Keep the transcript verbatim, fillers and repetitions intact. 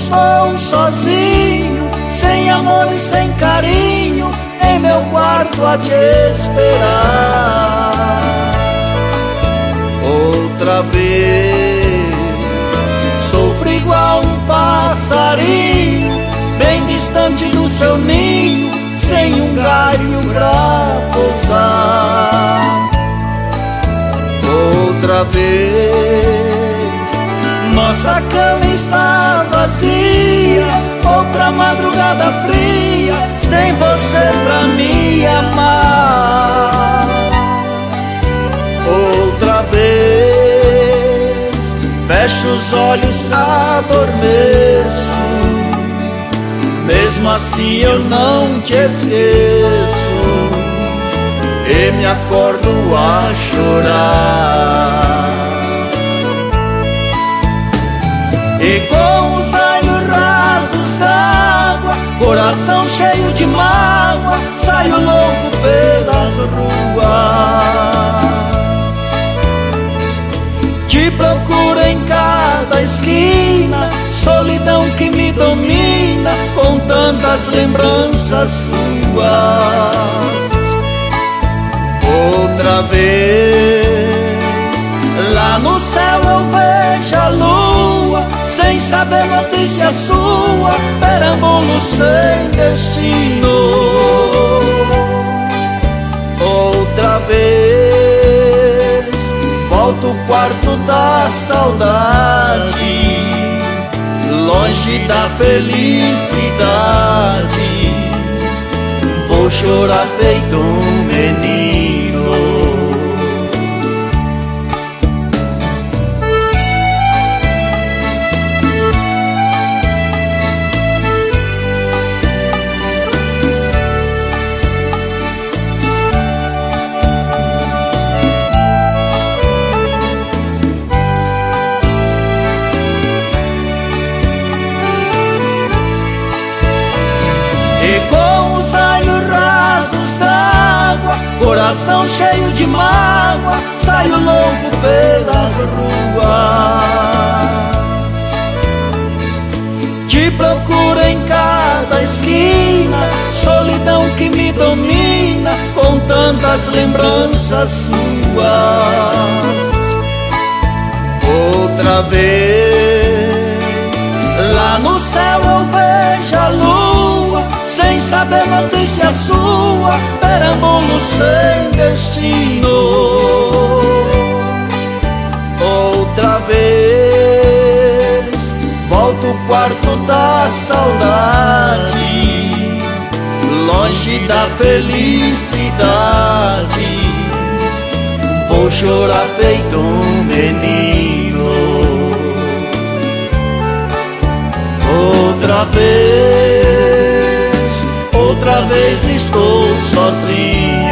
estou sozinho, sem amor e sem carinho, em meu quarto a te esperar. Outra vez sofro igual um passarinho, bem distante do seu ninho, sem um galho pra pousar. Outra vez nossa cama está vazia, outra madrugada fria, sem você pra me amar. Outra vez fecho os olhos, adormeço, mesmo assim eu não te esqueço, e me acordo a chorar. E com os olhos rasos d'água, coração cheio de mágoa, saio louco pelas ruas. Te procuro em cada esquina, solidão que me domina, com tantas lembranças suas. Outra vez lá no céu eu vejo a lua, sem saber notícia sua, perambulo sem destino. Outra vez volto ao quarto da saudade, longe da felicidade, vou chorar feito um menino. E com os olhos rasos d'água, coração cheio de mágoa, saio louco pelas ruas. Te procuro em cada esquina, solidão que me domina, com tantas lembranças suas. Outra vez lá no céu eu vejo a lua, sem saber notícia sua, perambulo sem destino. Outra vez volto ao quarto da saudade, longe da felicidade, vou chorar feito um menino. Outra vez, outra vez estou sozinho,